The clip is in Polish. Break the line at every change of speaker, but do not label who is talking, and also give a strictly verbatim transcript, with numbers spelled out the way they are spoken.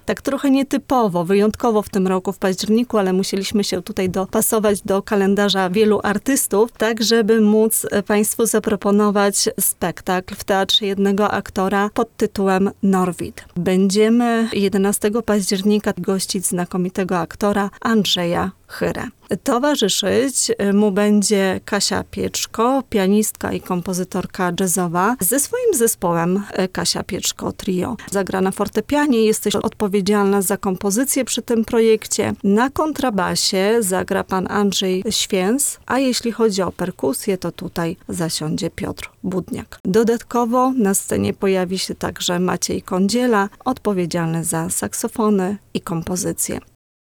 Tak trochę nietypowo, wyjątkowo w tym roku, w październiku, ale musieliśmy się tutaj dopasować do kalendarza wielu artystów, tak żeby móc Państwu zaproponować spektakl w Teatrze Jednego Aktora pod tytułem Norwid. Będziemy jedenastego października gościć znakomitego aktora Andrzeja Chyrę. Towarzyszyć mu będzie Kasia Pieczko, pianistka i kompozytorka jazzowa ze swoim zespołem Kasia Pieczko Trio. Zagra na fortepianie, jesteś odpowiedzialna za kompozycję przy tym projekcie. Na kontrabasie zagra pan Andrzej Święs, a jeśli chodzi o perkusję, to tutaj zasiądzie Piotr Budniak. Dodatkowo na scenie pojawi się także Maciej Kądziela, odpowiedzialny za saksofony i kompozycję.